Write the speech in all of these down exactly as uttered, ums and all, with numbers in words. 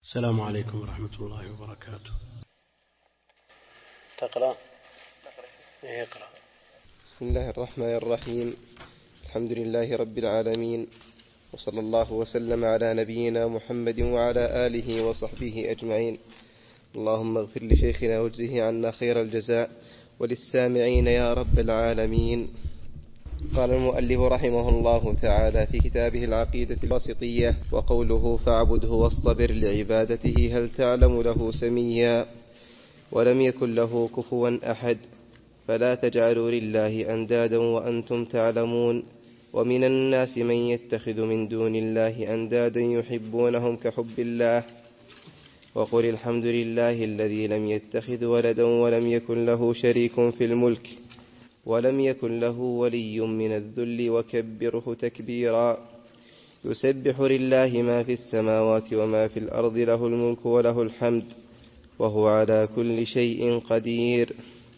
السلام عليكم ورحمة الله وبركاته. تقرأ؟ اقرأ. بسم الله الرحمن الرحيم. الحمد لله رب العالمين، وصلى الله وسلم على نبينا محمد وعلى آله وصحبه أجمعين. اللهم اغفر لشيخنا واجزه عنا خير الجزاء، وللسامعين يا رب العالمين. قال المؤلف رحمه الله تعالى في كتابه العقيدة الواسطية: وقوله فاعبده واصطبر لعبادته هل تعلم له سميا، ولم يكن له كفوا أحد، فلا تجعلوا لله أندادا وأنتم تعلمون. ومن الناس من يتخذ من دون الله أندادا يحبونهم كحب الله، وقل الحمد لله الذي لم يتخذ ولدا ولم يكن له شريك في الملك ولم يكن له ولي من الذل وكبره تكبيرا. يسبح لله ما في السماوات وما في الأرض، له الملك وله الحمد، وهو على كل شيء قدير.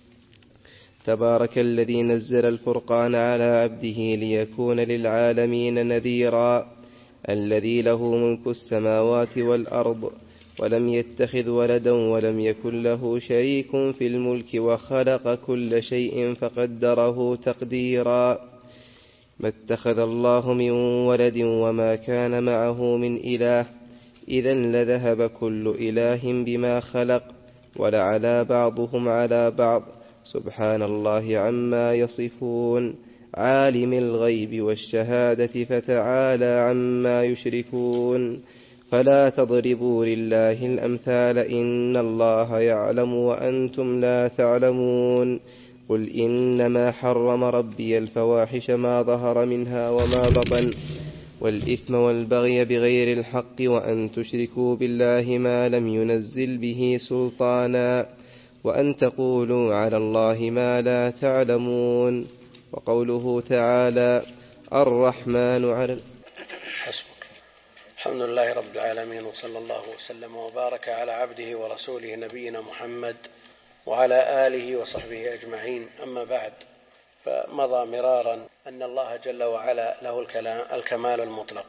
تبارك الذي نزل الفرقان على عبده ليكون للعالمين نذيرا. الذي له ملك السماوات والأرض ولم يتخذ ولدا ولم يكن له شريك في الملك وخلق كل شيء فقدره تقديرا. ما اتخذ الله من ولد وما كان معه من إله، إذن لذهب كل إله بما خلق، ولعلى بعضهم على بعض، سبحان الله عما يصفون. عالم الغيب والشهادة فتعالى عما يشركون. فلا تضربوا لله الأمثال، إن الله يعلم وأنتم لا تعلمون. قل إنما حرم ربي الفواحش ما ظهر منها وما بطن، والإثم والبغي بغير الحق، وأن تشركوا بالله ما لم ينزل به سلطانا، وأن تقولوا على الله ما لا تعلمون. وقوله تعالى: الرحمن على حسبك. الحمد لله رب العالمين، وصلى الله وسلم وبارك على عبده ورسوله نبينا محمد وعلى آله وصحبه أجمعين. أما بعد، فمضى مرارا أن الله جل وعلا له الكمال المطلق،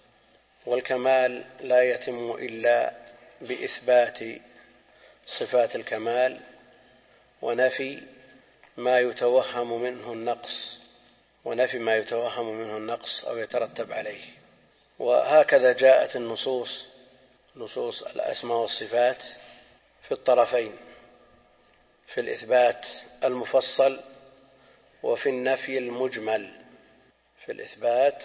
والكمال لا يتم إلا بإثبات صفات الكمال ونفي ما يتوهم منه النقص ونفي ما يتوهم منه النقص أو يترتب عليه. وهكذا جاءت النصوص نصوص الأسماء والصفات في الطرفين، في الإثبات المفصل وفي النفي المجمل. في الإثبات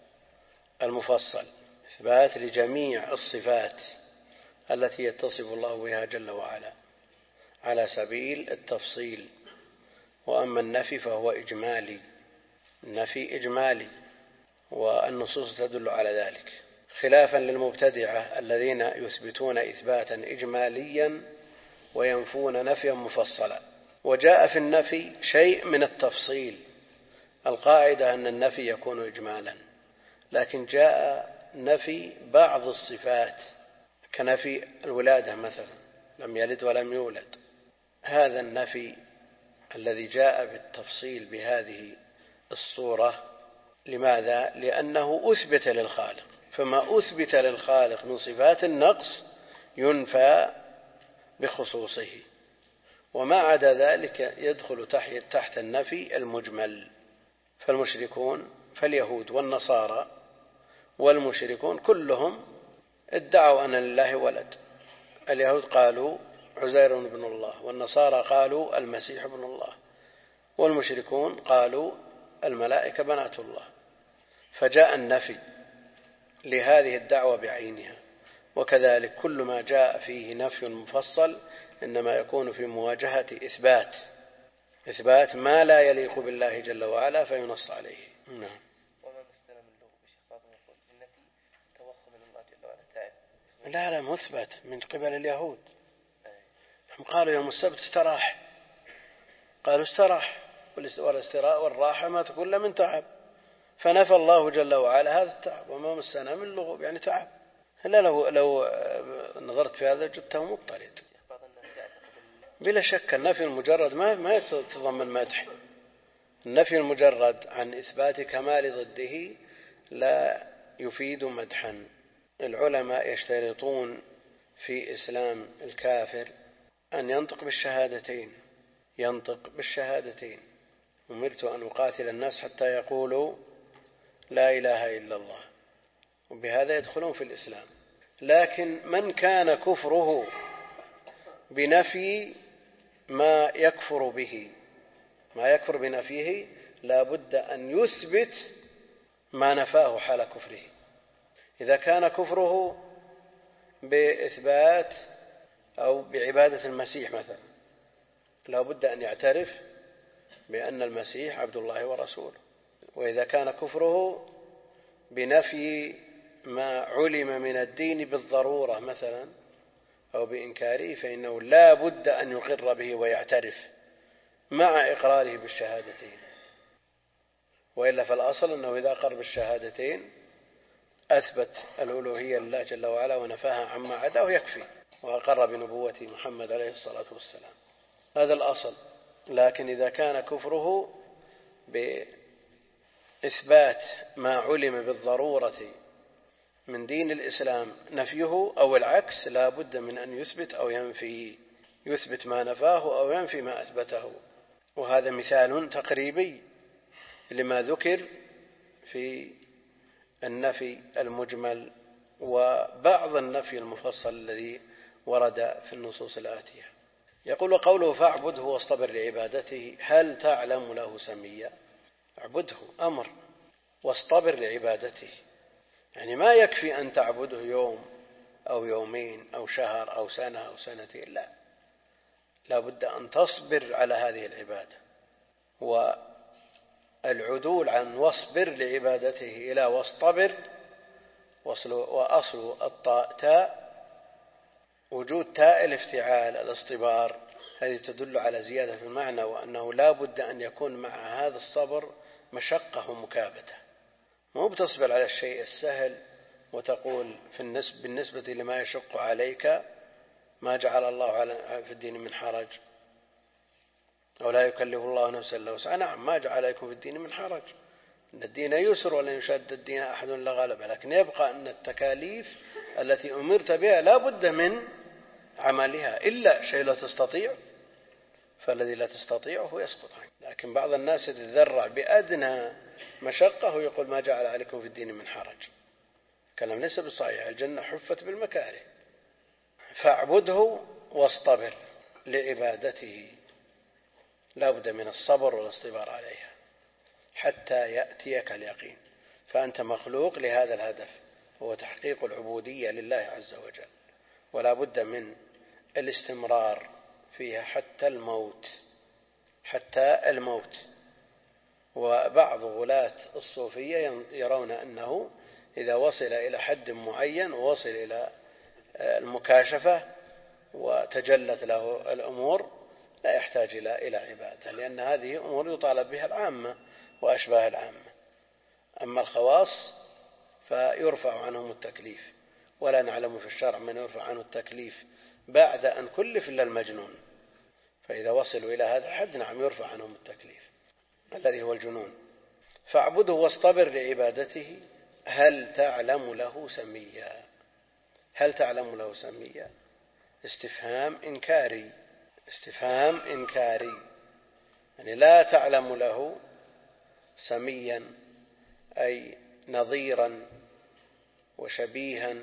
المفصل إثبات لجميع الصفات التي يتصف الله بها جل وعلا على سبيل التفصيل. وأما النفي فهو إجمالي، النفي إجمالي، والنصوص تدل على ذلك، خلافا للمبتدعة الذين يثبتون إثباتا إجماليا وينفون نفيا مفصلا. وجاء في النفي شيء من التفصيل. القاعدة أن النفي يكون إجمالا، لكن جاء نفي بعض الصفات كنفي الولادة مثلا، لم يلد ولم يولد. هذا النفي الذي جاء بالتفصيل بهذه الصورة، لماذا؟ لأنه أثبت للخالق، فما أثبت للخالق من صفات النقص ينفى بخصوصه، وما عدا ذلك يدخل تحت النفي المجمل. فالمشركون فاليهود والنصارى والمشركون كلهم ادعوا أن لله ولد. اليهود قالوا عزير بن الله، والنصارى قالوا المسيح ابن الله، والمشركون قالوا الملائكة بنات الله. فجاء النفي لهذه الدعوة بعينها. وكذلك كل ما جاء فيه نفي مفصل إنما يكون في مواجهة إثبات إثبات ما لا يليق بالله جل وعلا فينص عليه. نعم. وما مسنا من لغة الشيخ فاضل يقول النفي توهم من الله جل وعلا تعب. لا لا مثبت من قبل اليهود. هم قالوا يوم السبت استراح، قالوا استراح، والاستراء والراحة ما تكون من تعب، فنفى الله جل وعلا هذا التعب. وما مسنا من لغوب يعني تعب. لا لو لو نظرت في هذا جدته مضطرد. بلا شك النفي المجرد ما ما يتضمن مدح. النفي المجرد عن إثبات كمال ضده لا يفيد مدحا. العلماء يشترطون في إسلام الكافر أن ينطق بالشهادتين ينطق بالشهادتين أمرت أن أقاتل الناس حتى يقولوا لا إله إلا الله، وبهذا يدخلون في الإسلام. لكن من كان كفره بنفي ما يكفر به ما يكفر بنفيه لا بد أن يثبت ما نفاه حال كفره. إذا كان كفره بإثبات أو بعبادة المسيح مثلا لا بد أن يعترف بأن المسيح عبد الله ورسوله. وإذا كان كفره بنفي ما علم من الدين بالضرورة مثلا أو بإنكاره فإنه لا بد أن يقر به ويعترف مع إقراره بالشهادتين. وإلا فالأصل أنه إذا أقر بالشهادتين أثبت الألوهية لله جل وعلا ونفاها عما عداه يكفي، وأقر بنبوة محمد عليه الصلاة والسلام. هذا الأصل. لكن إذا كان كفره بإثبات ما علم بالضرورة من دين الإسلام نفيه أو العكس لا بد من أن يثبت أو ينفي، يثبت ما نفاه أو ينفي ما أثبته. وهذا مثال تقريبي لما ذكر في النفي المجمل وبعض النفي المفصل الذي ورد في النصوص الآتية. يقول قوله فاعبده واصطبر لعبادته هل تعلم له سميا؟ اعبده أمر واصطبر لعبادته، يعني ما يكفي أن تعبده يوم أو يومين أو شهر أو سنة أو سنتين، لا لا بد أن تصبر على هذه العبادة. والعدول عن واصبر لعبادته إلى واصطبر وأصل الطاء تاء، وجود تاء الافتعال الاصطبار هذه تدل على زيادة في المعنى، وأنه لا بد أن يكون مع هذا الصبر مشقة ومكابدة. مو بتصبر على الشيء السهل وتقول في النسبة بالنسبة لما يشق عليك ما جعل الله في الدين من حرج، أو لا يكلف الله نفسا إلا وسعها. نعم ما جعل عليكم في الدين من حرج، إن الدين يسر ولن يشد الدين أحد إلا غلبه، لكن يبقى أن التكاليف التي أمرت بها لا بد من عملها، إلا شيء لا تستطيع فالذي لا تستطيعه يسقط عنك. لكن بعض الناس يتذرع بأدنى مشقة ويقول ما جعل عليكم في الدين من حرج، كلام ليس بالصحيح. الجنة حفت بالمكاره. فاعبده واصطبر لعبادته، لا بد من الصبر والاصطبار عليها حتى يأتيك اليقين. فأنت مخلوق لهذا الهدف، هو تحقيق العبودية لله عز وجل، ولا بد من الاستمرار فيها حتى الموت حتى الموت. وبعض غلاة الصوفية يرون أنه إذا وصل إلى حد معين ووصل إلى المكاشفة وتجلت له الأمور لا يحتاج إلى عبادة، لأن هذه أمور يطالب بها العامة وأشباه العامة. أما الخواص فيرفع عنهم التكليف، ولا نعلم في الشرع من يرفع عنه التكليف بعد أن كلف إلا المجنون. فإذا وصلوا إلى هذا الحد نعم يرفع عنهم التكليف الذي هو الجنون. فاعبده واصطبر لعبادته هل تعلم له سميا؟ هل تعلم له سميا استفهام إنكاري، استفهام إنكاري، يعني لا تعلم له سميا أي نظيرا وشبيها،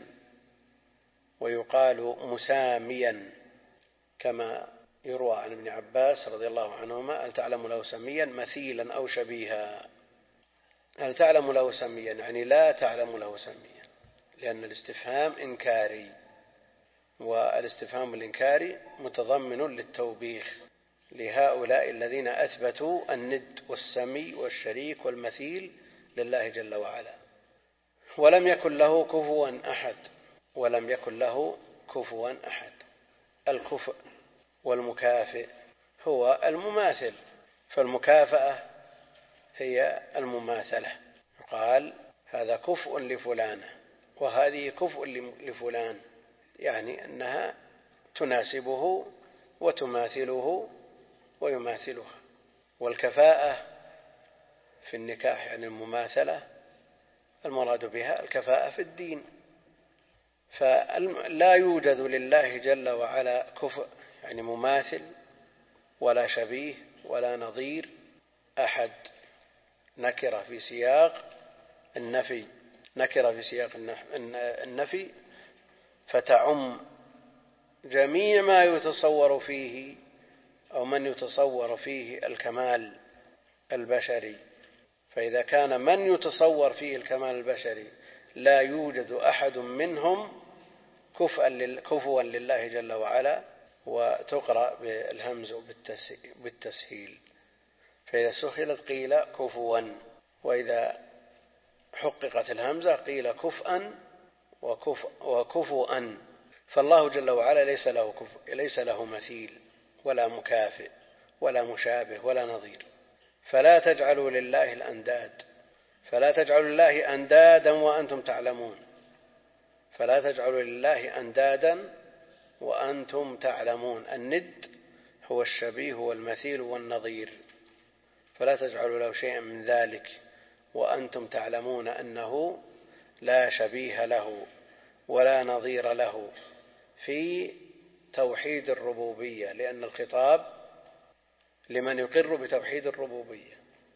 ويقال مساميا كما يروى عن ابن عباس رضي الله عنهما هل تعلم له سميا مثيلا أو شبيها. هل تعلم له سميا يعني لا تعلم له سميا، لأن الاستفهام إنكاري، والاستفهام الإنكاري متضمن للتوبيخ لهؤلاء الذين أثبتوا الند والسمي والشريك والمثيل لله جل وعلا. ولم يكن له كفوا أحد، ولم يكن له كفوا أحد. الكفء والمكافئ هو المماثل، فالمكافأة هي المماثلة، يقال هذا كفء لفلانة وهذه كفء لفلان، يعني أنها تناسبه وتماثله ويماثلها. والكفاءة في النكاح يعني المماثلة المراد بها الكفاءة في الدين، فلا يوجد لله جل وعلا كفء يعني مماثل ولا شبيه ولا نظير أحد. نكرة في سياق النفي نكرة في سياق النفي فتعم جميع ما يتصور فيه أو من يتصور فيه الكمال البشري. فإذا كان من يتصور فيه الكمال البشري لا يوجد أحد منهم كفوا لله جل وعلا، وتقرأ بالهمز بالتسهيل، فإذا سهلت قيل كفوا، وإذا حققت الهمزة قيل كفءا وكفوا. فالله جل وعلا ليس له كفء، ليس له مثيل ولا مكافئ ولا مشابه ولا نظير. فلا تجعلوا لله الأنداد، فلا تجعلوا لله أندادا وأنتم تعلمون، فلا تجعلوا لله أندادا وأنتم تعلمون. الند هو الشبيه والمثيل والنظير، فلا تجعلوا له شيئا من ذلك وأنتم تعلمون أنه لا شبيه له ولا نظير له في توحيد الربوبية، لأن الخطاب لمن يقر بتوحيد الربوبية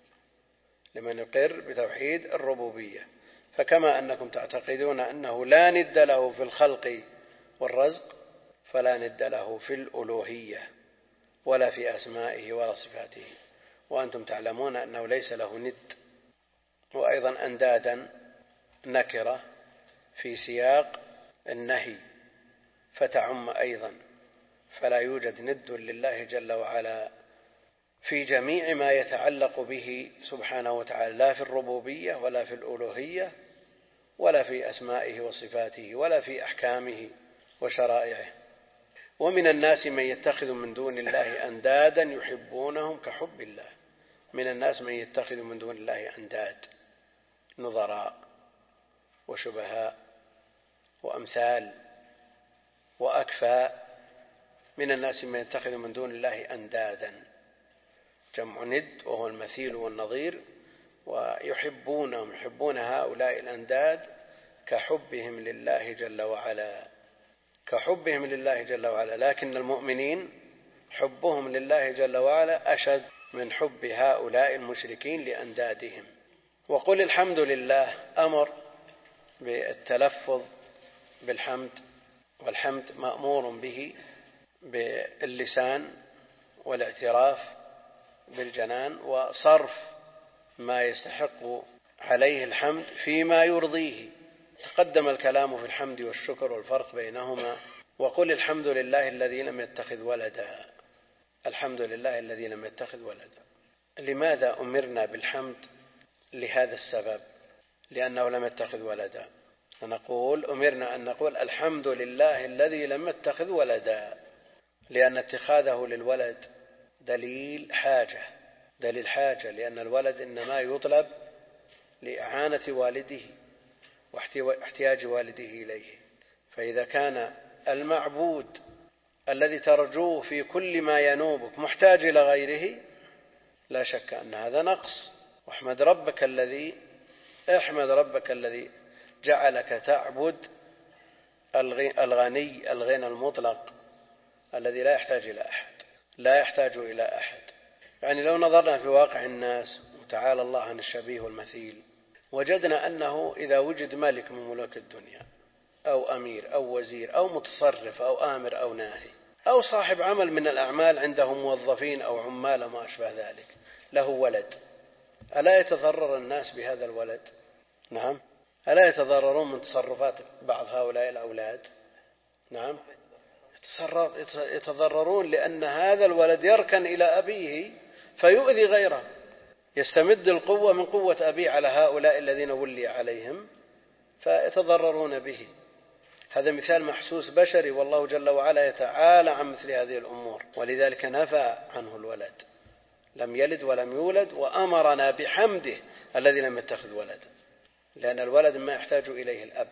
لمن يقر بتوحيد الربوبية. فكما أنكم تعتقدون أنه لا ند له في الخلق والرزق، فلا ند له في الألوهية ولا في أسمائه ولا صفاته، وأنتم تعلمون أنه ليس له ند. وأيضا أندادا نكرة في سياق النهي فتعم أيضا، فلا يوجد ند لله جل وعلا في جميع ما يتعلق به سبحانه وتعالى، لا في الربوبية ولا في الألوهية ولا في أسمائه وصفاته ولا في أحكامه وشرائعه. ومن الناس من يتخذ من دون الله أندادا يحبونهم كحب الله. من الناس من يتخذ من دون الله أنداد، نظراء وشبهاء وأمثال وأكفاء. من الناس من يتخذ من دون الله أندادا، جمع ند وهو المثيل والنظير، ويحبونهم يحبون هؤلاء الأنداد كحبهم لله جل وعلا كحبهم لله جل وعلا لكن المؤمنين حبهم لله جل وعلا أشد من حب هؤلاء المشركين لأندادهم. وقل الحمد لله أمر بالتلفظ بالحمد، والحمد مأمور به باللسان والاعتراف بالجنان، وصرف ما يستحق عليه الحمد فيما يرضيه. تقدم الكلام في الحمد والشكر والفرق بينهما. وقل الحمد لله الذي لم يتخذ ولدا، الحمد لله الذي لم يتخذ ولدا. لماذا أمرنا بالحمد؟ لهذا السبب، لأنه لم يتخذ ولدا. فنقول أمرنا أن نقول الحمد لله الذي لم يتخذ ولدا، لأن اتخاذه للولد دليل حاجة دليل حاجة لأن الولد إنما يطلب لإعانة والده واحتياج والده إليه. فإذا كان المعبود الذي ترجوه في كل ما ينوبك محتاج إلى غيره، لا شك أن هذا نقص. واحمد ربك الذي احمد ربك الذي جعلك تعبد الغني الغنى المطلق الذي لا يحتاج إلى أحد لا يحتاج إلى أحد. يعني لو نظرنا في واقع الناس، وتعالى الله عن الشبيه والمثيل، وجدنا أنه إذا وجد ملك من ملوك الدنيا أو أمير أو وزير أو متصرف أو آمر أو ناهي أو صاحب عمل من الأعمال، عنده موظفين أو عمال ما أشبه ذلك، له ولد، ألا يتضرر الناس بهذا الولد؟ نعم. ألا يتضررون من تصرفات بعض هؤلاء الأولاد؟ نعم، يتضررون، لأن هذا الولد يركن إلى أبيه فيؤذي غيره، يستمد القوة من قوة أبيه على هؤلاء الذين ولي عليهم فيتضررون به. هذا مثال محسوس بشري، والله جل وعلا يتعالى عن مثل هذه الأمور، ولذلك نفى عنه الولد، لم يلد ولم يولد، وأمرنا بحمده الذي لم يتخذ ولدا، لأن الولد ما يحتاج إليه الأب.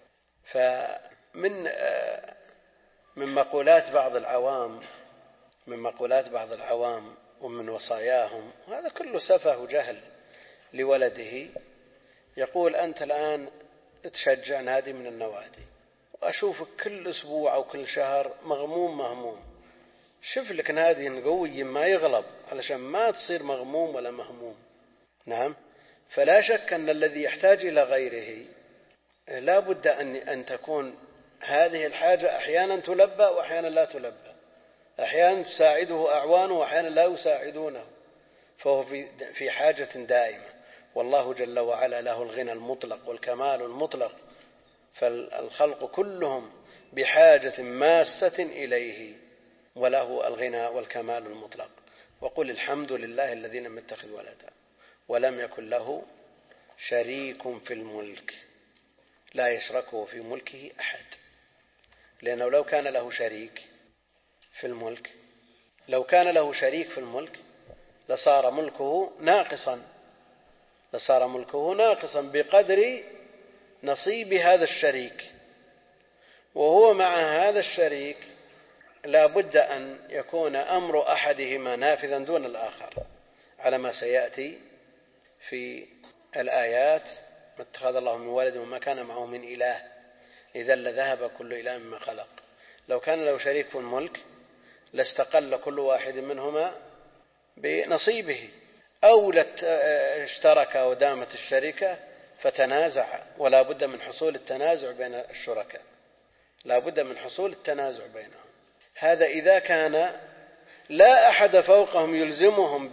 فمن من مقولات بعض العوام من مقولات بعض العوام ومن وصاياهم، هذا كله سفه وجهل لولده، يقول أنت الآن تشجع نادي من النوادي وأشوفك كل أسبوع أو كل شهر مغموم مهموم، شوف لك نادي قوي ما يغلب علشان ما تصير مغموم ولا مهموم. نعم. فلا شك أن الذي يحتاج إلى غيره لا بد أن أن تكون هذه الحاجة أحيانا تلبى وأحيانا لا تلبى، أحيانا تساعده أعوانه وأحيانا لا يساعدونه، فهو في في حاجة دائمة. والله جل وعلا له الغنى المطلق والكمال المطلق، فالخلق كلهم بحاجة ماسة إليه، وله الغنى والكمال المطلق. وقل الحمد لله الذي لم يتخذ ولدا ولم يكن له شريك في الملك لا يشركه في ملكه أحد. لأنه لو كان له شريك في الملك لو كان له شريك في الملك لصار ملكه ناقصا لصار ملكه ناقصا بقدر نصيب هذا الشريك، وهو مع هذا الشريك لا بد أن يكون أمر أحدهما نافذا دون الآخر، على ما سيأتي في الآيات: ما اتخذ الله من ولد وما كان معه من إله إذا لذهب كل إله مما خلق. لو كان له شريك في الملك لاستقل كل واحد منهما بنصيبه، أو اشترك ودامت الشركة فتنازع، ولا بد من حصول التنازع بين الشركاء، لا بد من حصول التنازع بينهم. هذا إذا كان لا أحد فوقهم يلزمهم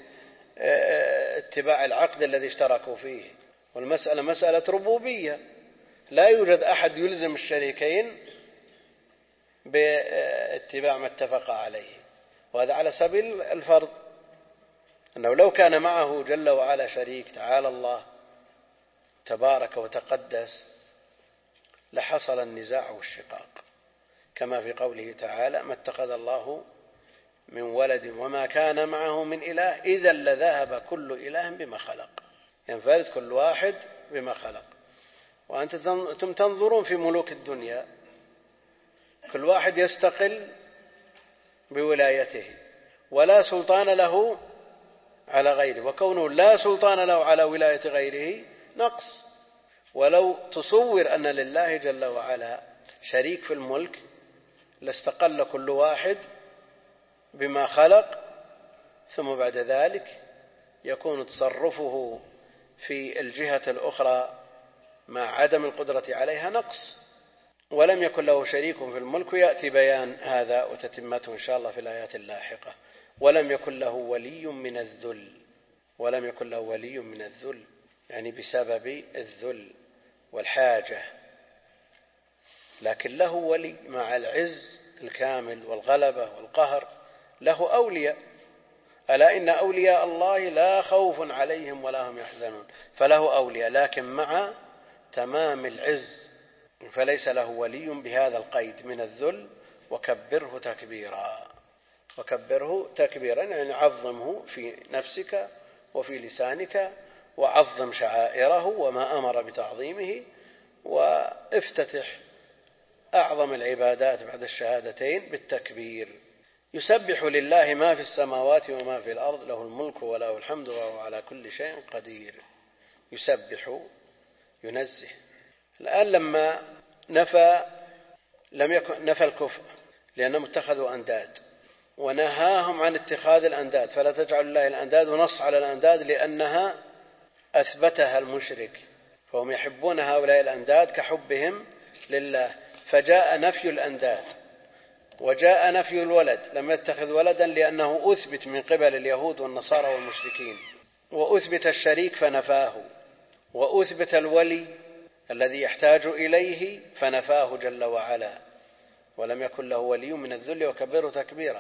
باتباع العقد الذي اشتركوا فيه، والمسألة مسألة ربوبية، لا يوجد أحد يلزم الشريكين باتباع ما اتفق عليه. وهذا على سبيل الفرض، أنه لو كان معه جل وعلا شريك تعالى الله تبارك وتقدس لحصل النزاع والشقاق، كما في قوله تعالى: ما اتخذ الله من ولد وما كان معه من إله إذا لذهب كل إله بما خلق، ينفرد كل واحد بما خلق. وأنتم تنظرون في ملوك الدنيا كل واحد يستقل بولايته ولا سلطان له على غيره، وكونه لا سلطان له على ولاية غيره نقص. ولو تصور أن لله جل وعلا شريك في الملك لاستقل كل واحد بما خلق، ثم بعد ذلك يكون تصرفه في الجهة الأخرى مع عدم القدرة عليها نقص. ولم يكن له شريك في الملك، يأتي بيان هذا وتتمته إن شاء الله في الآيات اللاحقة. ولم يكن له ولي من الذل ولم يكن له ولي من الذل يعني بسبب الذل والحاجة، لكن له ولي مع العز الكامل والغلبة والقهر، له أولياء. ألا إن أولياء الله لا خوف عليهم ولا هم يحزنون، فله أولياء لكن مع تمام العز، فليس له ولي بهذا القيد من الذل. وكبره تكبيرا وكبره تكبيرا يعني عظمه في نفسك وفي لسانك، وعظم شعائره وما أمر بتعظيمه، وافتتح أعظم العبادات بعد الشهادتين بالتكبير. يسبح لله ما في السماوات وما في الأرض له الملك وله الحمد وهو على كل شيء قدير. يسبح ينزه. الآن لما نفى لم يكن نفى الكفر لأنهم اتخذوا أنداد، ونهاهم عن اتخاذ الأنداد، فلا تجعلوا الله الأنداد، ونص على الأنداد لأنها أثبتها المشرك، فهم يحبون هؤلاء الأنداد كحبهم لله، فجاء نفي الأنداد وجاء نفي الولد. لم يتخذ ولدا لأنه أثبت من قبل اليهود والنصارى والمشركين، وأثبت الشريك فنفاه، وأثبت الولي الذي يحتاج إليه فنفاه جل وعلا. ولم يكن له ولي من الذل وكبره تكبيرا.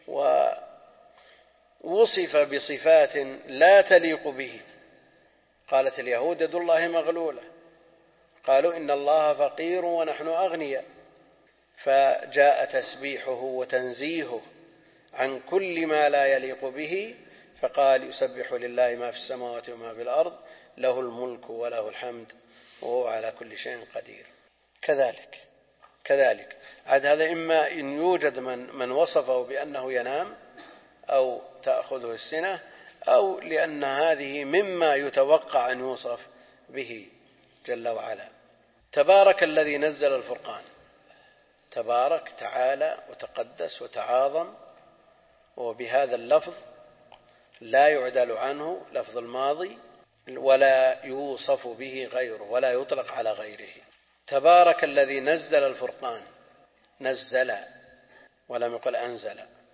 ووصف بصفات لا تليق به. قالت اليهود يد الله مغلولة، قالوا إن الله فقير ونحن أغنياء، فجاء تسبيحه وتنزيهه عن كل ما لا يليق به، فقال يسبح لله ما في السماوات وما في الأرض له الملك وله الحمد وهو على كل شيء قدير. كذلك كذلك عاد هذا إما إن يوجد من, من وصفه بأنه ينام أو تأخذه السنة، أو لأن هذه مما يتوقع أن يوصف به جل وعلا. تبارك الذي نزل الفرقان. تبارك تعالى وتقدس وتعاظم، وبهذا اللفظ لا يعدل عنه لفظ الماضي ولا يوصف به غيره ولا يطلق على غيره. تبارك الذي نزل الفرقان، نزل ولم يقل أنزل،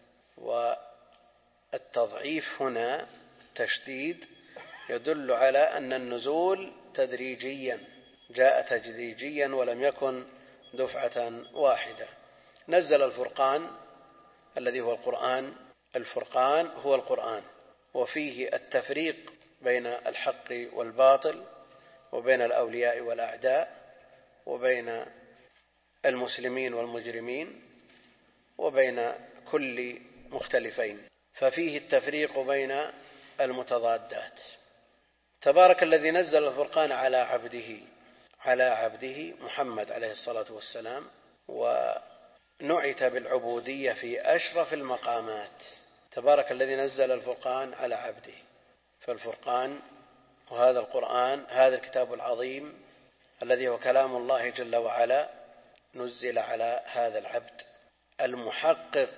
والتضعيف هنا تشديد يدل على أن النزول تدريجيا، جاء تدريجيا ولم يكن دفعة واحدة. نزل الفرقان الذي هو القرآن. الفرقان هو القرآن، وفيه التفريق بين الحق والباطل، وبين الأولياء والأعداء، وبين المسلمين والمجرمين، وبين كل مختلفين، ففيه التفريق بين المتضادات. تبارك الذي نزل الفرقان على عبده، على عبده محمد عليه الصلاة والسلام، ونعت بالعبودية في أشرف المقامات. تبارك الذي نزل الفرقان على عبده، فالفرقان وهذا القرآن، هذا الكتاب العظيم الذي هو كلام الله جل وعلا، نزل على هذا العبد المحقق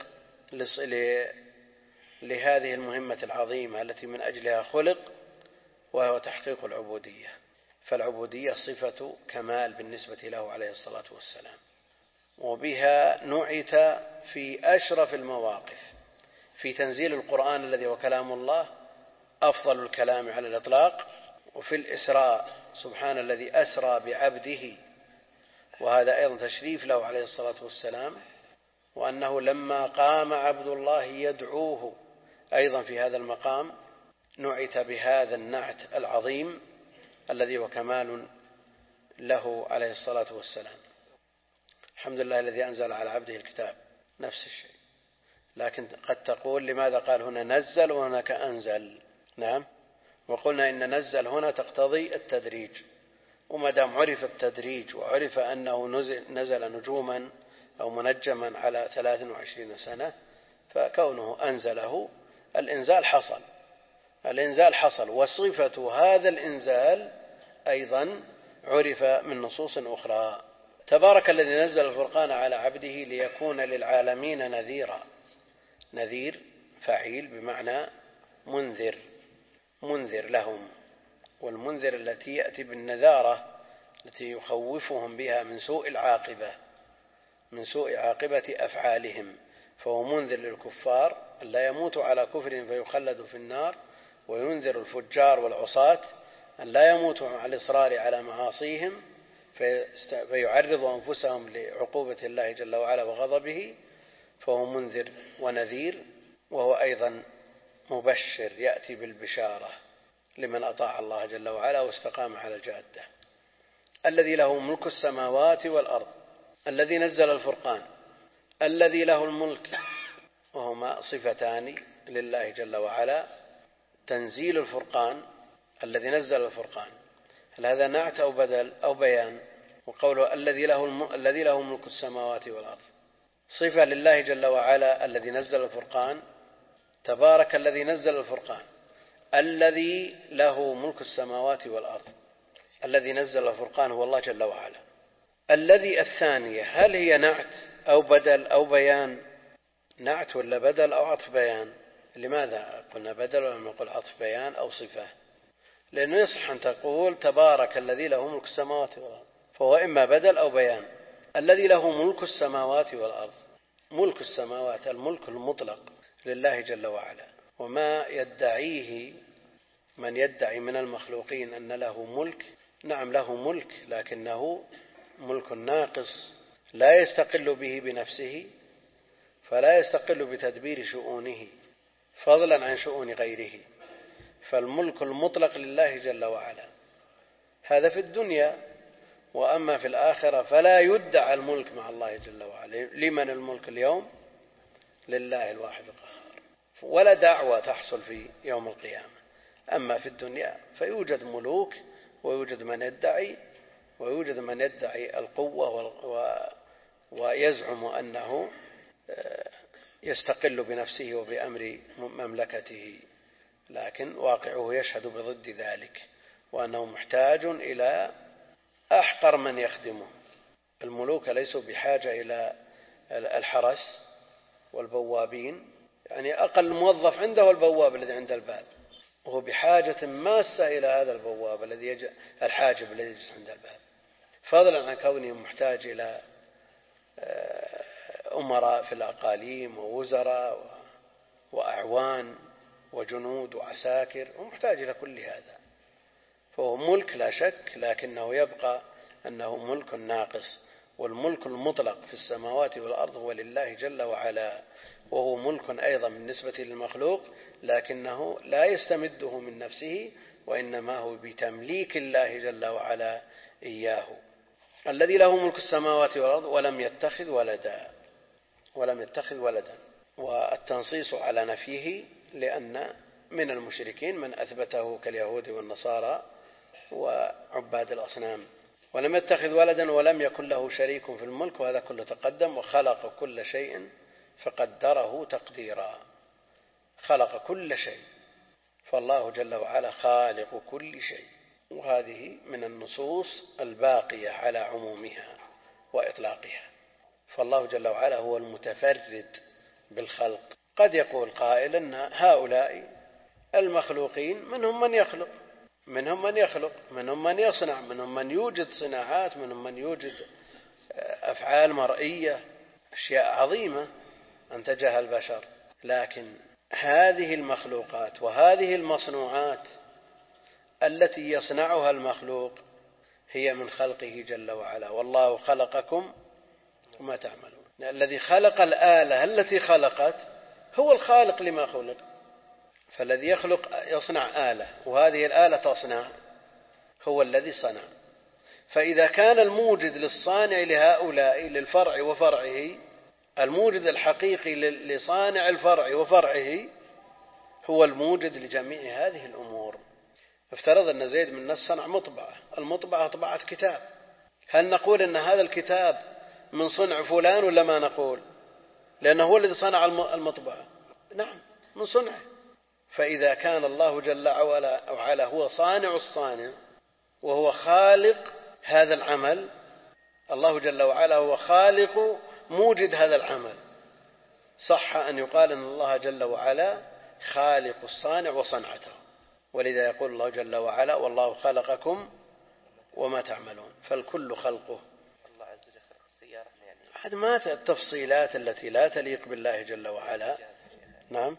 لهذه المهمة العظيمة التي من أجلها خلق، وهو تحقيق العبودية. فالعبودية صفة كمال بالنسبة له عليه الصلاة والسلام، وبها نعت في أشرف المواقف، في تنزيل القرآن الذي هو كلام الله أفضل الكلام على الإطلاق، وفي الإسراء سبحان الذي أسرى بعبده، وهذا أيضا تشريف له عليه الصلاة والسلام، وأنه لما قام عبد الله يدعوه أيضا في هذا المقام نعت بهذا النعت العظيم الذي هو كمال له عليه الصلاة والسلام. الحمد لله الذي أنزل على عبده الكتاب، نفس الشيء، لكن قد تقول لماذا قال هنا نزل وهناك أنزل؟ نعم، وقلنا إن نزل هنا تقتضي التدريج، وما دام عرف التدريج وعرف أنه نزل, نزل نجوما أو منجما على ثلاث وعشرين سنة، فكونه أنزله الإنزال حصل، الإنزال حصل، وصفة هذا الإنزال أيضا عرف من نصوص أخرى. تبارك الذي نزل الفرقان على عبده ليكون للعالمين نذيرا. نذير فعيل بمعنى منذر، منذر لهم، والمنذر التي يأتي بالنذارة التي يخوفهم بها من سوء العاقبة، من سوء عاقبة أفعالهم، فهو منذر للكفار أن لا يموتوا على كفر فيخلدوا في النار، وينذر الفجار والعصاة أن لا يموتوا على الإصرار على معاصيهم فيعرضوا أنفسهم لعقوبة الله جل وعلا وغضبه، فهو منذر ونذير، وهو أيضا مبشر يأتي بالبشارة لمن أطاع الله جل وعلا واستقام على الجادة. الذي له ملك السماوات والأرض، الذي نزل الفرقان، الذي له الملك، وهما صفتان لله جل وعلا. تنزيل الفرقان، الذي نزل الفرقان، هل هذا نعت أو بدل أو بيان؟ وقوله الذي له الم... الذي له ملك السماوات والأرض صفة لله جل وعلا الذي نزل الفرقان. تبارك الذي نزل الفرقان، الذي له ملك السماوات والأرض، الذي نزل الفرقان هو الله جل وعلا. الذي الثانية هل هي نعت أو بدل أو بيان؟ نعت ولا بدل أو عطف بيان؟ لماذا قلنا بدل ولم نقل عطف بيان أو صفة؟ لأنه يصح أن تقول تبارك الذي له ملك السماوات والأرض، فهو إما بدل أو بيان. الذي له ملك السماوات والأرض، ملك السماوات الملك المطلق لله جل وعلا، وما يدعيه من يدعي من المخلوقين أن له ملك، نعم له ملك، لكنه ملك ناقص لا يستقل به بنفسه، فلا يستقل بتدبير شؤونه فضلا عن شؤون غيره. فالملك المطلق لله جل وعلا هذا في الدنيا، وأما في الآخرة فلا يدعى الملك مع الله جل وعلا. لمن الملك اليوم؟ لله الواحد القهار، ولا دعوة تحصل في يوم القيامة. أما في الدنيا فيوجد ملوك، ويوجد من يدعي، ويوجد من يدعي القوة ويزعم أنه يستقل بنفسه وبأمر مملكته، لكن واقعه يشهد بضد ذلك، وأنه محتاج إلى أحقر من يخدمه. الملوك ليسوا بحاجة إلى الحرس والبوابين، يعني أقل موظف عنده هو البواب الذي عند الباب، وهو بحاجة ماسة إلى هذا البواب الذي يج... الحاجب الذي يجلس عند الباب، فضلا عن كونه محتاج إلى أمراء في الأقاليم ووزراء وأعوان وجنود وعساكر، ومحتاج إلى كل هذا. فهو ملك لا شك، لكنه يبقى أنه ملك ناقص، والملك المطلق في السماوات والأرض هو لله جل وعلا، وهو ملك أيضا بالنسبة للمخلوق، لكنه لا يستمده من نفسه، وإنما هو بتمليك الله جل وعلا إياه، الذي له ملك السماوات والأرض ولم يتخذ ولدا ولم يتخذ ولدا والتنصيص على نفيه، لأن من المشركين من أثبته كاليهود والنصارى وعباد الأصنام. ولم يتخذ ولدا ولم يكن له شريك في الملك، وهذا كله تقدم. وخلق كل شيء فقدره تقديرا، خلق كل شيء، فالله جل وعلا خالق كل شيء، وهذه من النصوص الباقية على عمومها وإطلاقها. فالله جل وعلا هو المتفرد بالخلق. قد يقول قائل أن هؤلاء المخلوقين منهم من يخلق منهم من يخلق منهم من يصنع، منهم من يوجد صناعات، منهم من يوجد أفعال مرئية، أشياء عظيمة أنتجها البشر. لكن هذه المخلوقات وهذه المصنوعات التي يصنعها المخلوق هي من خلقه جل وعلا. والله خلقكم وما تعملون. الذي خلق الآلة التي خلقت هو الخالق لما خلق، فالذي يخلق يصنع آلة، وهذه الآلة تصنع، هو الذي صنع. فإذا كان الموجد للصانع لهؤلاء للفرع وفرعه، الموجد الحقيقي لصانع الفرع وفرعه هو الموجد لجميع هذه الأمور. افترض أن زيد بن نس صنع مطبعة، المطبعة طبعت كتاب، هل نقول أن هذا الكتاب من صنع فلان ولا ما نقول؟ لأنه هو الذي صنع المطبعة. نعم، من صنعه. فإذا كان الله جل وعلا هو صانع الصانع وهو خالق هذا العمل، الله جل وعلا هو خالق موجد هذا العمل، صح أن يقال أن الله جل وعلا خالق الصانع وصنعته. ولذا يقول الله جل وعلا والله خلقكم وما تعملون، فالكل خلقه. الله عز وجل خلق السيارة يعني هذه ما التفصيلات التي لا تليق بالله جل وعلا. نعم،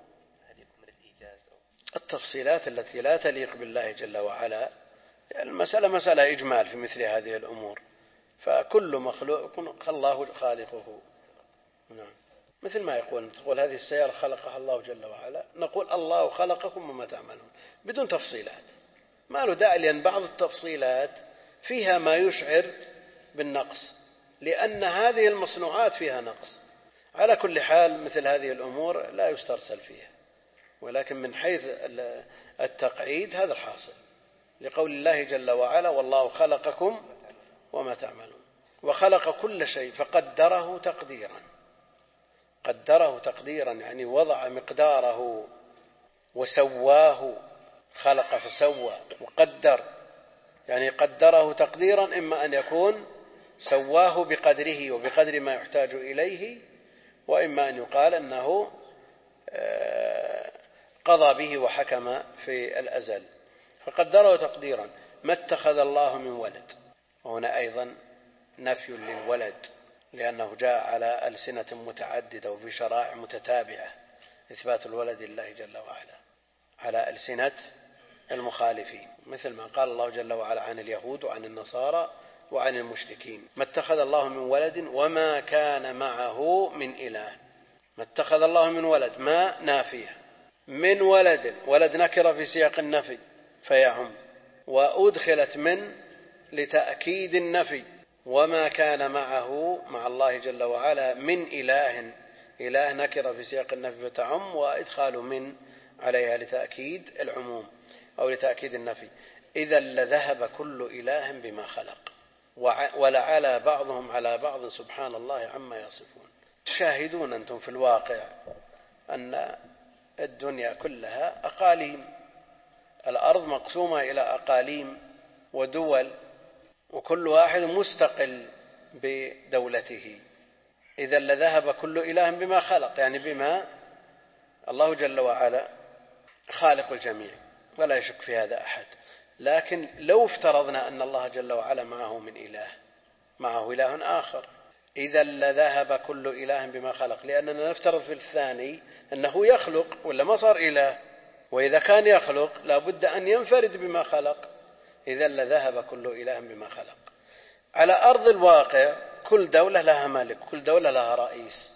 التفصيلات التي لا تليق بالله جل وعلا، المسألة مسألة إجمال في مثل هذه الأمور، فكل مخلوق الله خالقه. نعم، مثل ما يقول تقول هذه السيارة خلقها الله جل وعلا، نقول الله خلقكم وما تعملون بدون تفصيلات. ما له داعي، لأن بعض التفصيلات فيها ما يشعر بالنقص، لأن هذه المصنوعات فيها نقص. على كل حال مثل هذه الأمور لا يسترسل فيها، ولكن من حيث التقعيد هذا الحاصل، لقول الله جل وعلا والله خلقكم وما تعملون. وخلق كل شيء فقدره تقديرا، قدره تقديرا يعني وضع مقداره وسواه، خلق فسوى، وقدر يعني قدره تقديرا، إما أن يكون سواه بقدره وبقدر ما يحتاج إليه، وإما أن يقال أنه قضى به وحكم في الأزل. فقدره تقديرا. ما اتخذ الله من ولد، وهنا أيضا نفي للولد، لأنه جاء على ألسنة متعددة وفي شرائع متتابعة إثبات الولد لله جل وعلا على ألسنة المخالفين، مثل ما قال الله جل وعلا عن اليهود وعن النصارى وعن المشركين. ما اتخذ الله من ولد وما كان معه من إله. ما اتخذ الله من ولد، ما نافية، من ولد، ولد نكرة في سياق النفي فيعم، وأدخلت من لتأكيد النفي. وما كان معه مع الله جل وعلا من إله، إله نكرة في سياق النفي فتعم، وإدخال من عليها لتأكيد العموم أو لتأكيد النفي. إذا لذهب كل إله بما خلق، ولعلى بعضهم على بعض سبحان الله عما يصفون. تشاهدون أنتم في الواقع أن الدنيا كلها أقاليم، الأرض مقسومة إلى أقاليم ودول، وكل واحد مستقل بدولته. إذا لذهب كل إله بما خلق، يعني بما الله جل وعلا خالق الجميع ولا يشك في هذا أحد. لكن لو افترضنا أن الله جل وعلا معه من إله، معه إله آخر، إذا لذهب كل إله بما خلق، لأننا نفترض في الثاني أنه يخلق ولا ما صار إله، وإذا كان يخلق لابد أن ينفرد بما خلق، إذا لذهب كل إله بما خلق. على أرض الواقع كل دولة لها ملك، كل دولة لها رئيس،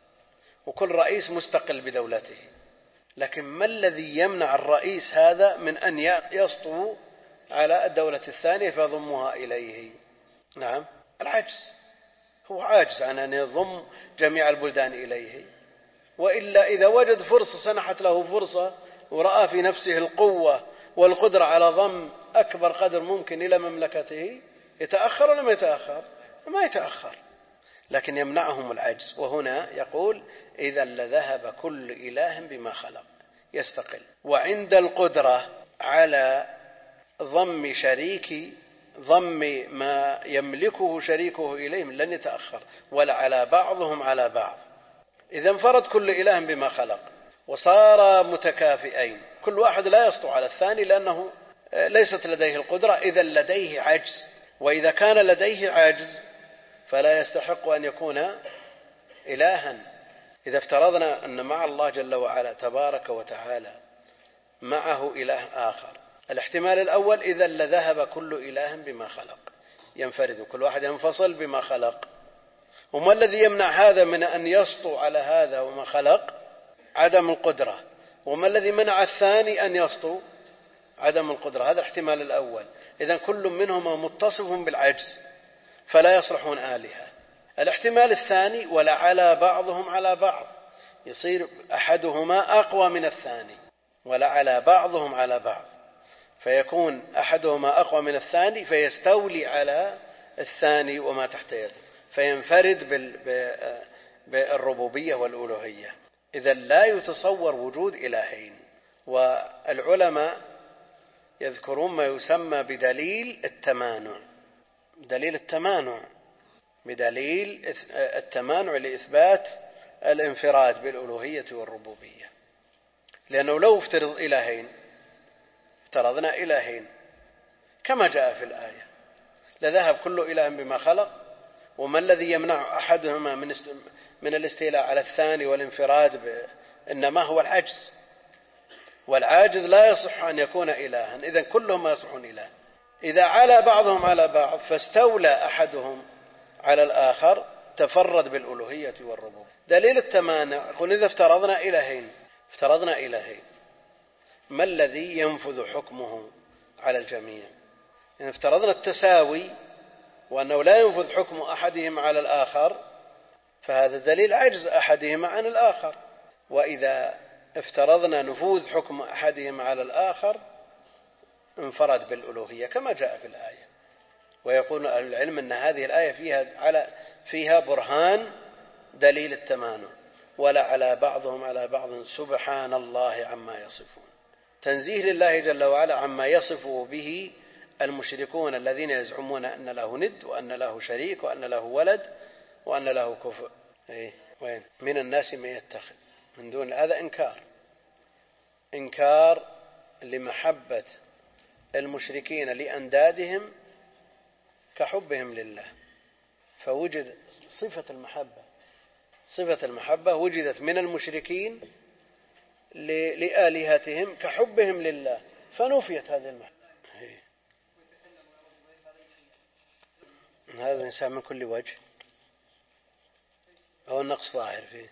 وكل رئيس مستقل بدولته. لكن ما الذي يمنع الرئيس هذا من أن يسطو على الدولة الثانية فيضمها إليه؟ نعم، العجز. هو عاجز عن أن يضم جميع البلدان إليه، وإلا إذا وجد فرصة سنحت له فرصة ورأى في نفسه القوة والقدرة على ضم أكبر قدر ممكن إلى مملكته، يتأخر ولا ما يتأخر؟ ما يتأخر. لكن يمنعهم العجز. وهنا يقول إذا لذهب كل إله بما خلق، يستقل. وعند القدرة على ضم شريك ضم ما يملكه شريكه إليهم لن يتأخر، ولا على بعضهم على بعض. إذا انفرد كل إله بما خلق وصار متكافئين، كل واحد لا يسطو على الثاني لأنه ليست لديه القدرة، إذا لديه عجز. وإذا كان لديه عجز فلا يستحق أن يكون إلها. إذا افترضنا أن مع الله جل وعلا تبارك وتعالى معه إله آخر، الاحتمال الأول إذا لذهب كل إله بما خلق، ينفرد كل واحد ينفصل بما خلق. وما الذي يمنع هذا من أن يسطو على هذا وما خلق؟ عدم القدرة. وما الذي منع الثاني أن يسطو؟ عدم القدرة. هذا الاحتمال الأول. إذن كل منهما متصف بالعجز فلا يصلحون آلهة. الاحتمال الثاني ولعلى بعضهم على بعض، يصير أحدهما أقوى من الثاني، ولعلى بعضهم على بعض، فيكون أحدهما أقوى من الثاني فيستولي على الثاني وما تحت يده، فينفرد بالربوبية والألوهية. إذا لا يتصور وجود إلهين. والعلماء يذكرون ما يسمى بدليل التمانع، دليل التمانع بدليل التمانع لإثبات الانفراد بالألوهية والربوبية. لأنه لو افترض إلهين، افترضنا إلهين كما جاء في الآية، لذهب كل إله بما خلق. وما الذي يمنع أحدهما من من الاستيلاء على الثاني والانفراد ب... إنما هو العجز، والعاجز لا يصح أن يكون إلها. إذن كلهم ما يصحون إله. إذا على بعضهم على بعض فاستولى أحدهم على الآخر تفرد بالألوهية والربوبية. دليل التمانع يقول إذا افترضنا إلهين افترضنا إلهين ما الذي ينفذ حكمه على الجميع؟ إن افترضنا التساوي وأنه لا ينفذ حكم أحدهم على الآخر فهذا دليل عجز أحدهما عن الآخر. وإذا افترضنا نفوذ حكم أحدهما على الآخر انفرد بالألوهية كما جاء في الآية. ويقول أهل العلم أن هذه الآية فيها على فيها برهان دليل التمانع، ولا على بعضهم على بعض سبحان الله عما يصفون. تنزيه لله جل وعلا عما يصفه به المشركون الذين يزعمون أن له ند وأن له شريك وأن له ولد وأن له كفء. إيه؟ وين؟ من الناس من يتخذ من دون هذا إنكار إنكار لمحبة المشركين لأندادهم كحبهم لله. فوجد صفة المحبة صفة المحبة وجدت من المشركين لآلهتهم كحبهم لله، فنفيت هذه المحبة. هذا الإنسان من كل وجه أو النقص ظاهر فيه.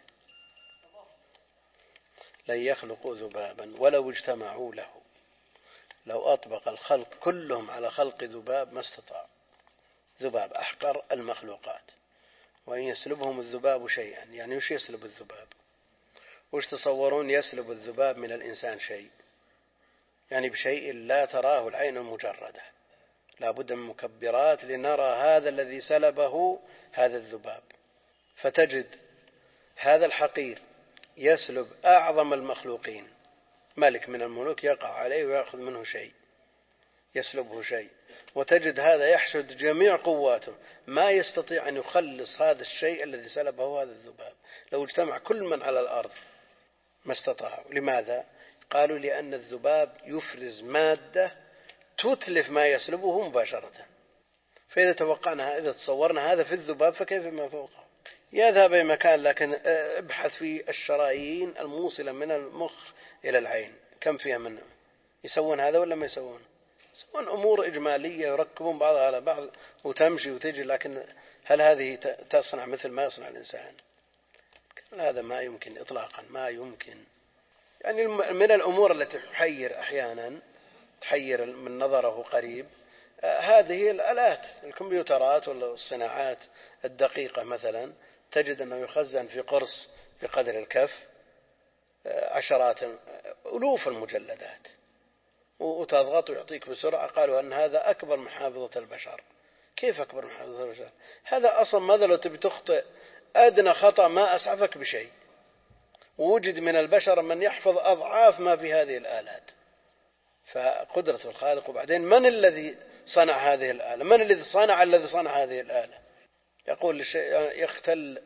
لن يخلقوا ذبابا ولو اجتمعوا له لو أطبق الخلق كلهم على خلق ذباب ما استطاع. ذباب أحقر المخلوقات، وإن يسلبهم الذباب شيئا، يعني وش يسلب الذباب؟ وش تصورون يسلب الذباب من الإنسان شيء؟ يعني بشيء لا تراه العين المجردة، لا بد من مكبرات لنرى هذا الذي سلبه هذا الذباب. فتجد هذا الحقير يسلب أعظم المخلوقين، ملك من الملوك يقع عليه ويأخذ منه شيء، يسلبه شيء، وتجد هذا يحشد جميع قواته، ما يستطيع أن يخلص هذا الشيء الذي سلبه هذا الذباب. لو اجتمع كل من على الأرض ما استطاعوا. لماذا؟ قالوا لأن الذباب يفرز مادة تتلف ما يسلبه مباشرة. فإذا توقعنا إذا تصورنا هذا في الذباب فكيف ما فوقه؟ يذهب إلى مكان، لكن ابحث في الشرايين الموصلة من المخ إلى العين كم فيها منه. يسوون هذا ولا ما يسوون؟ يسوون أمور إجمالية يركبون بعضها على بعض وتمشي وتجي، لكن هل هذه تصنع مثل ما يصنع الإنسان؟ هذا ما يمكن إطلاقا، ما يمكن. يعني من الأمور التي تحير أحيانا، تحير من نظره قريب، هذه الآلات الكمبيوترات والصناعات الدقيقة مثلا، تجد أنه يخزن في قرص بقدر الكف عشرات ألوف المجلدات، وتضغط ويعطيك بسرعة. قالوا أن هذا أكبر من حافظة البشر. كيف أكبر من حافظة البشر؟ هذا أصلا ماذا لو تبي تخطئ أدنى خطأ ما أسعفك بشيء، ووجد من البشر من يحفظ أضعاف ما في هذه الآلات. فقدرة الخالق. وبعدين من الذي صنع هذه الآلة؟ من الذي صنع الذي صنع هذه الآلة؟ يقول للشيء يختل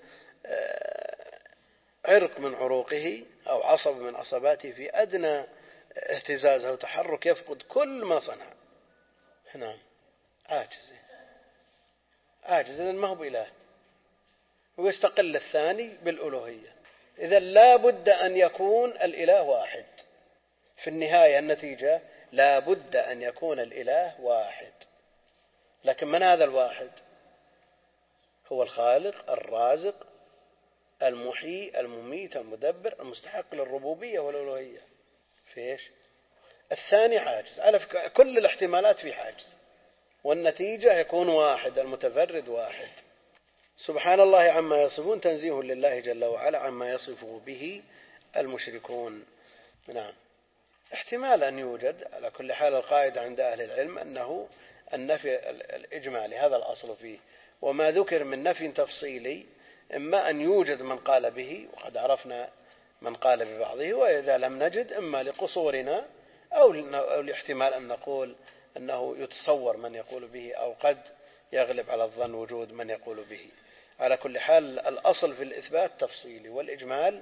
عرق من عروقه أو عصب من عصباته في أدنى اهتزاز أو تحرك يفقد كل ما صنع. نعم، عاجز عاجز ما هو بإله، ويستقل الثاني بالألوهية. إذا لا بد أن يكون الإله واحد في النهاية. النتيجة لا بد أن يكون الإله واحد، لكن من هذا الواحد؟ هو الخالق الرازق المحيي المميت المدبر المستحق للربوبية والألوهية. فيش الثاني عاجز على كل الاحتمالات، في عاجز، والنتيجة يكون واحد المتفرد واحد. سبحان الله عما يصفون، تنزيه لله جل وعلا عما يصفه به المشركون. نعم، احتمال أن يوجد. على كل حال القاعدة عند أهل العلم أنه النفي الإجمالي هذا الأصل فيه، وما ذكر من نفي تفصيلي إما أن يوجد من قال به وقد عرفنا من قال ببعضه، وإذا لم نجد إما لقصورنا أو لاحتمال أن نقول أنه يتصور من يقول به، أو قد يغلب على الظن وجود من يقول به. على كل حال الأصل في الإثبات تفصيلي، والإجمال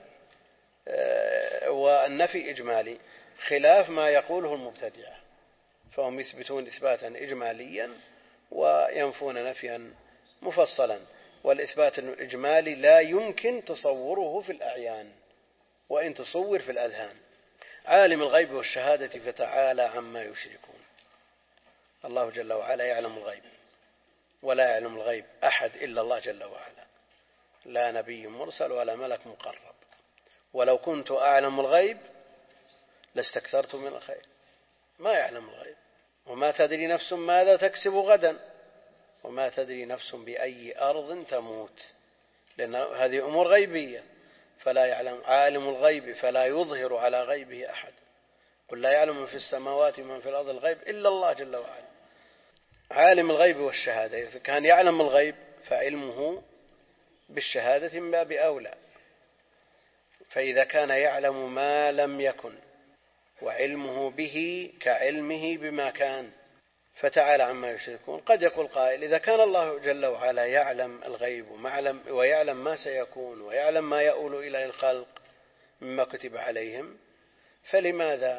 والنفي إجمالي، خلاف ما يقوله المبتدعة، فهم يثبتون إثباتا إجماليا وينفون نفيا مفصلا. والإثبات الإجمالي لا يمكن تصوره في الأعيان وإن تصور في الأذهان. عالم الغيب والشهادة فتعالى عما يشركون. الله جل وعلا يعلم الغيب، ولا يعلم الغيب أحد إلا الله جل وعلا، لا نبي مرسل ولا ملك مقرب. ولو كنت أعلم الغيب لاستكثرت من الخير. ما يعلم الغيب. وما تدري نفس ماذا تكسب غدا، وما تدري نفس بأي أرض تموت، لأن هذه أمور غيبية. فلا يعلم عالم الغيب فلا يظهر على غيبه أحد. قل لا يعلم من في السماوات ومن في الأرض الغيب إلا الله جل وعلا. عالم الغيب والشهادة، إذا كان يعلم الغيب فعلمه بالشهادة من باب أولى. فإذا كان يعلم ما لم يكن وعلمه به كعلمه بما كان فتعالى عما يشركون. قد يقول قائل إذا كان الله جل وعلا يعلم الغيب ويعلم ما سيكون ويعلم ما يؤول إلى الخلق مما كتب عليهم، فلماذا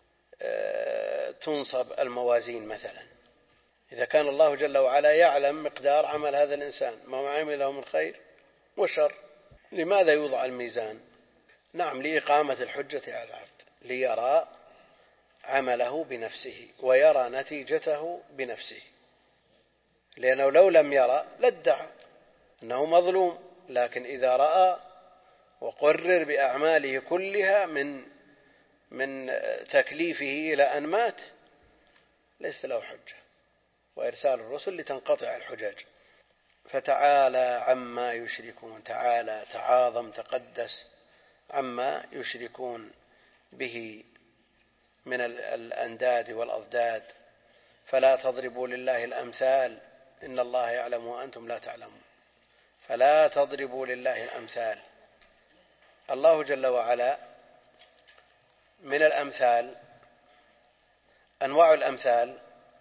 تنصب الموازين مثلا؟ إذا كان الله جل وعلا يعلم مقدار عمل هذا الإنسان ما عمله من خير وشر، لماذا يوضع الميزان؟ نعم، لإقامة الحجة على العبد، ليرى عمله بنفسه ويرى نتيجته بنفسه، لأنه لو لم يرى لادعى أنه مظلوم. لكن إذا رأى وقرر بأعماله كلها من من تكليفه إلى أن مات ليس له حجة، وإرسال الرسل لتنقطع الحجج. فتعالى عما يشركون، تعالى تعاظم تقدس عما يشركون به من الأنداد والأضداد. فلا تضربوا لله الأمثال إن الله يعلم وأنتم لا تعلمون. فلا تضربوا لله الأمثال. الله جل وعلا من الأمثال أنواع الأمثال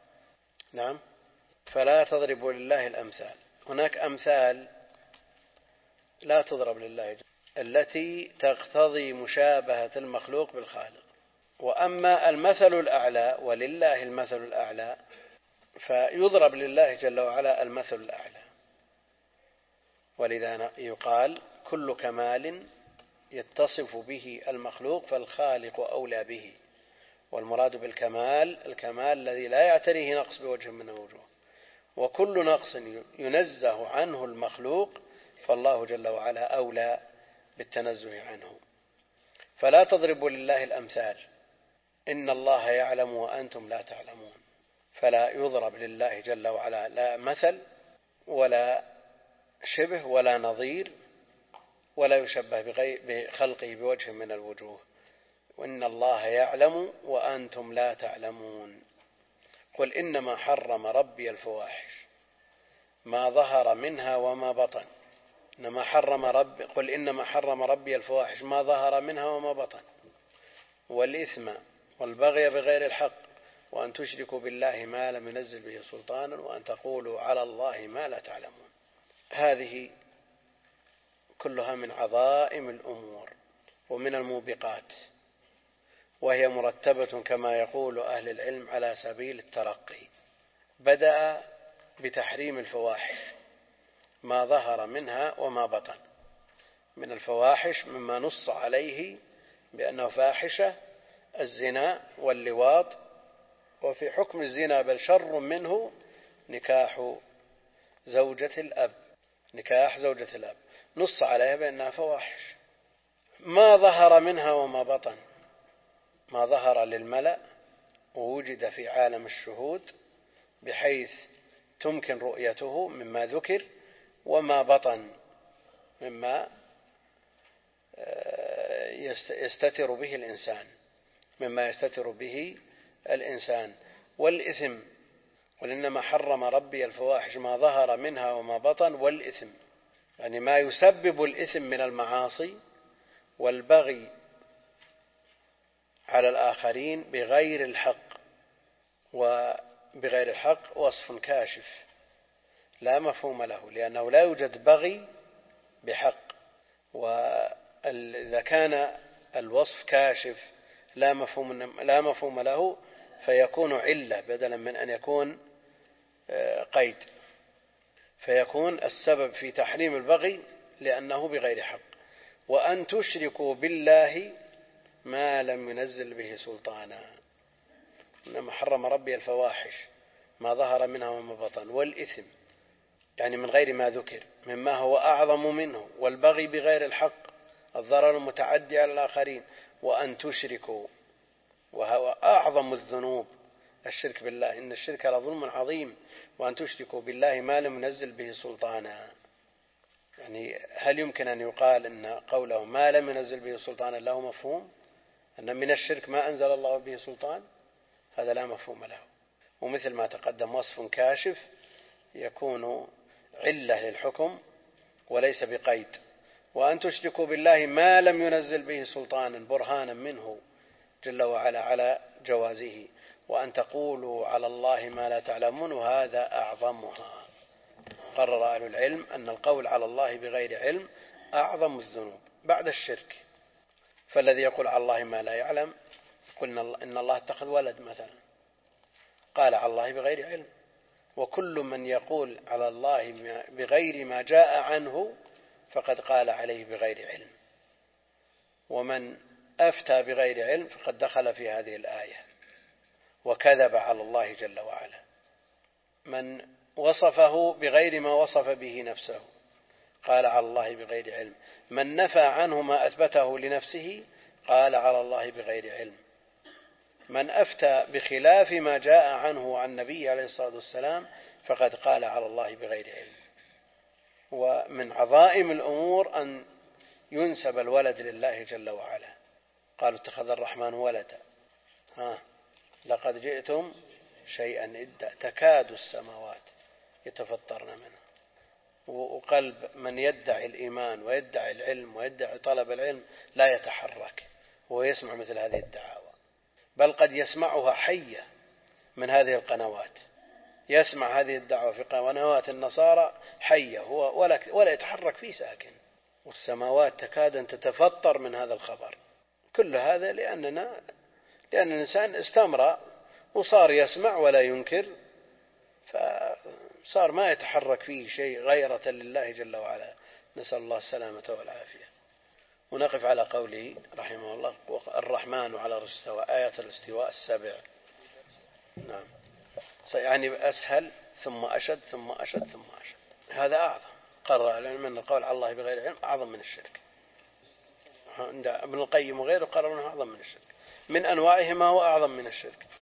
نعم. فلا تضربوا لله الأمثال. هناك أمثال لا تضرب لله التي تقتضي مشابهة المخلوق بالخالق. وأما المثل الأعلى ولله المثل الأعلى فيضرب لله جل وعلا المثل الأعلى، ولذا يقال كل كمال يتصف به المخلوق فالخالق أولى به. والمراد بالكمال الكمال الذي لا يعتريه نقص بوجه من الوجوه، وكل نقص ينزه عنه المخلوق فالله جل وعلا أولى بالتنزه عنه. فلا تضربوا لله الأمثال، إن الله يعلم وأنتم لا تعلمون. فلا يضرب لله جل وعلا لا مثل ولا شبه ولا نظير، ولا يشبه بخلقه بوجه من الوجوه. وإن الله يعلم وأنتم لا تعلمون. قل إنما حرم ربي الفواحش ما ظهر منها وما بطن. إنما حرم رب قل إنما حرم ربي الفواحش ما ظهر منها وما بطن، والإثم والبغي بغير الحق، وأن تشركوا بالله ما لم ينزل به سلطانا، وأن تقولوا على الله ما لا تعلمون. هذه كلها من عظائم الأمور ومن الموبقات، وهي مرتبة كما يقول أهل العلم على سبيل الترقي. بدأ بتحريم الفواحش ما ظهر منها وما بطن. من الفواحش مما نص عليه بأنه فاحشة الزنا واللواط، وفي حكم الزنا بل شر منه نكاح زوجة الأب نكاح زوجة الأب نص عليها بأنها فواحش. ما ظهر منها وما بطن، ما ظهر للملأ ووجد في عالم الشهود بحيث تمكن رؤيته مما ذكر، وما بطن مما يستتر به الإنسان مما يستتر به الإنسان والإثم. ولإنما حرم ربي الفواحش ما ظهر منها وما بطن، والإثم يعني ما يسبب الإثم من المعاصي والبغي على الآخرين بغير الحق. وبغير الحق وصف كاشف لا مفهوم له، لأنه لا يوجد بغي بحق، وإذا كان الوصف كاشف لا مفهوم لا مفهوم له فيكون علة بدلا من أن يكون قيد، فيكون السبب في تحريم البغي لأنه بغير حق. وأن تشركوا بالله ما لم ينزل به سلطانا. إنما حرم ربي الفواحش ما ظهر منها وما بطن، والإثم يعني من غير ما ذكر مما هو أعظم منه، والبغي بغير الحق الضرر المتعدي على الآخرين. وأن تشركوا وهو أعظم الذنوب الشرك بالله، إن الشرك لظلم عظيم. وأن تشركوا بالله ما لم ينزل به سلطانا، يعني هل يمكن أن يقال إن قوله ما لم ينزل به سلطانا له مفهوم؟ أن من الشرك ما أنزل الله به سلطان؟ هذا لا مفهوم له. ومثل ما تقدم وصف كاشف يكون علة للحكم وليس بقيد. وأن تشركوا بالله ما لم ينزل به سلطانا برهانا منه جل وعلا على جوازه. وأن تقولوا على الله ما لا تعلمون، وهذا أعظمها. قرر أهل العلم أن القول على الله بغير علم أعظم الذنوب بعد الشرك. فالذي يقول على الله ما لا يعلم، قلنا إن الله اتخذ ولد مثلا، قال على الله بغير علم. وكل من يقول على الله بغير ما جاء عنه فقد قال عليه بغير علم. ومن أفتى بغير علم فقد دخل في هذه الآية وكذب على الله جل وعلا. من وصفه بغير ما وصف به نفسه قال على الله بغير علم. من نفى عنه ما أثبته لنفسه قال على الله بغير علم. من أفتى بخلاف ما جاء عنه عن النبي عليه الصلاة والسلام فقد قال على الله بغير علم. ومن عظائم الأمور أن ينسب الولد لله جل وعلا. قالوا اتخذ الرحمن ولدا، ها لقد جئتم شيئا إدا تكاد السماوات يتفطرن منه. وقلب من يدعي الإيمان ويدعي العلم ويدعي طلب العلم لا يتحرك وهو يسمع مثل هذه الدعاوى، بل قد يسمعها حية من هذه القنوات، يسمع هذه الدعوة في قنوات النصارى حية هو ولا, ولا يتحرك فيه ساكن، والسماوات تكاد أن تتفطر من هذا الخبر. كل هذا لأننا لأن الإنسان استمر وصار يسمع ولا ينكر، فصار ما يتحرك فيه شيء غيرة لله جل وعلا، نسأل الله السلامة والعافية. ونقف على قوله رحمه الله الرحمن على العرش استوى، آية الاستواء السبع. نعم، يعني أسهل ثم أشد ثم أشد ثم أشد، هذا أعظم. قرر العلم أن القول على الله بغير علم أعظم من الشرك. عند ابن القيم وغيره قرر أنه أعظم من الشرك، من أنواعه ما هو أعظم من الشرك.